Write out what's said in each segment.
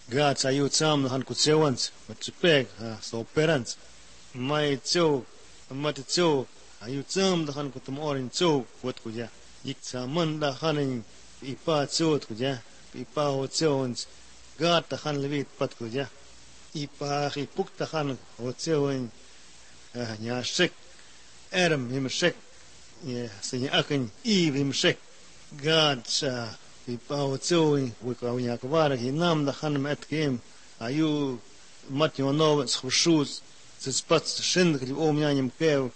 God ayu tsam han kutsewans matspek so parents mai tso mat tso ayu tsam han kutum orin tso wat kuja ik tsaman da hanin ipa tso kuja ipa ho tsons God ta han levit pat kuja ipa ipuk ta han ho tsoin nya shek erm him shek ya sin akin him shek God sa ipa ho tsoin wika nya kwara hinam da han met kim ayu mat yo no schus spats schind die om nyanim kev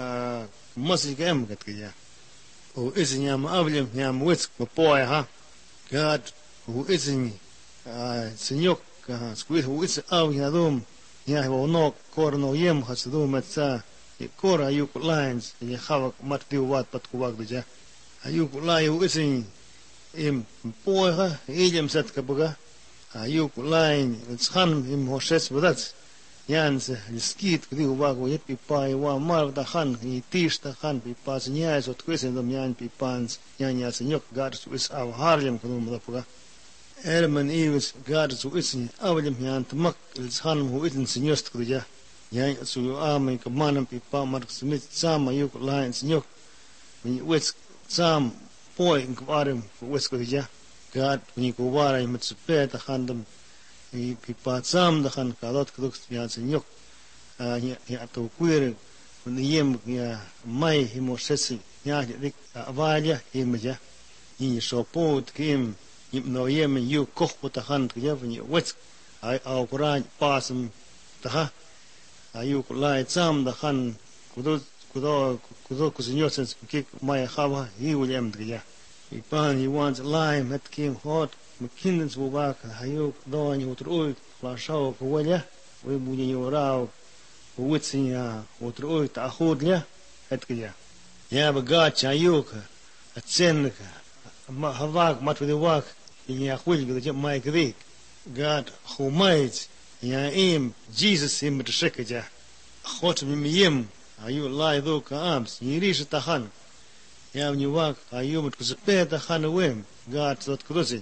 masigem gat kya o iznyam avlem nyam wits poy ha God who isn't senyok squid who is av yadum nya ho no korno yem hasdum matsa kor ayu lines ye khavak mat di wat pat kuwag dja ayu layu isin im poy ha ilem sat kabuga ayu line tskhan im hoshes budat Jans skit kdi uvago yet pipai wa mar da khan itish da khan pipas nya zot kwesen dom yan pipans nya senyok gars wis av harlem kudum da puga elman iwis gars wis avlem yan tmak il khan hu itin senyost kudja yan su am ka manam pipa mar smit sama yuk line senyok wis sam poi ngwarem wis kudja gad ni ko wara mit spet khan dom pipa sam da khan kadot kuduk ya senyok ya to kuir yem ya mai himosesi ya dik avalia himja ni sopot kim no yem yu koch puta khan ya ni wets ai au quran pasam ta ayu kulai sam da khan kudo kusenyor sens kik mai khava hi william ya ipan he wants lime at kim hot mkindens bubak hayo doan utruy flashao kwalya we bunyi yorao witsinya utruy ta khudля etkya ya baga chayuk atsenka ma havak matwak ya khul gde mai gvik God khumait ya im Jesus im tshekja khot mimyem ayu laido ka ams yirish ta khan ya vnyuak ayu mtkuzpe ta khan wem God zot kruzi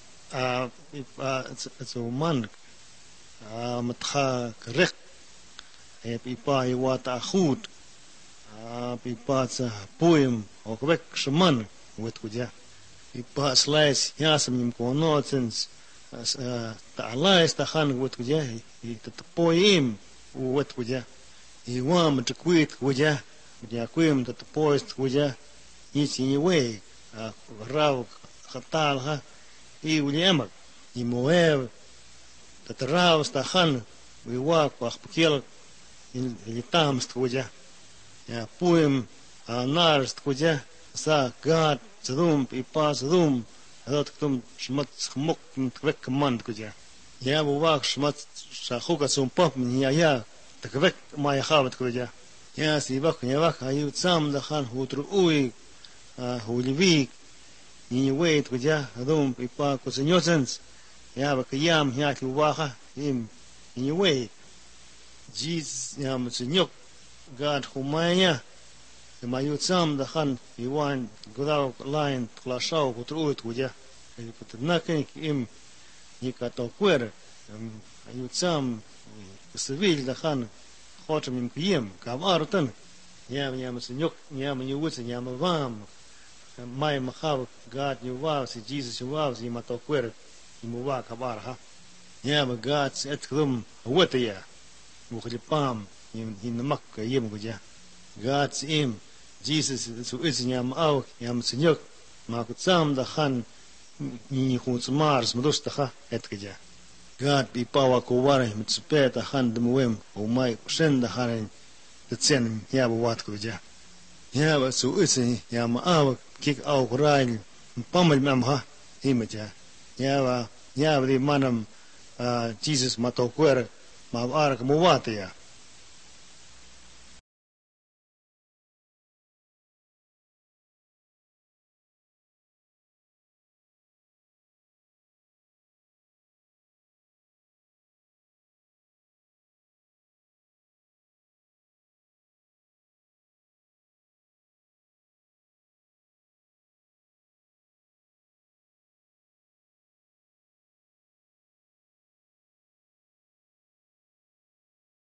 it's a man matcha korrekt pipa wat goed pipa poem ook weg shaman wat kudja pipa slice yasam nim konotens ta alais ta khan wat kudja ta poem wat kudja I wam te kwit kudja ja kwem ta poest kudja ni we raw khatal ha I William I moev dat raus da khan we wak wach bekel in litamst kudja ja poem narst kudja sa God zrum I pas zrum dat kum shmat khmok twek command kudja ja wak shmat shakhuka sum pop ya twek ma khavat kudja ja si wak ya wak ayu tsam da khan hutru ui hulivik ni wait kudja adum pipa kusenyosens ya bakayam ya kluwaha im ni wait jiz ya mutsenyok God khumaya ma yutsam da khan iwan gudaw line klashau kutruit kudja patnaken im ni kato kwer yutsam kusvil da khan khotem im kiyem kavartan ya mutsenyok ya ni wutse ya mam mai makhav God ni wow si Jesus ni wow si matokwer ni muwa kabar ha ya ma God et klum wata ya mukhlipam in mak yem guja God im Jesus su iznyam au yam senyok ma kutsam da khan ni khuts mars mudus ta et guja God bi pawa ko wara mit speta khan dmwem o mai shen da harin tsen ya wat guja ya ba su izny ya ma au kik au rail pamal mamha himaja ya di manam Jesus matokwer ma arak muwata ya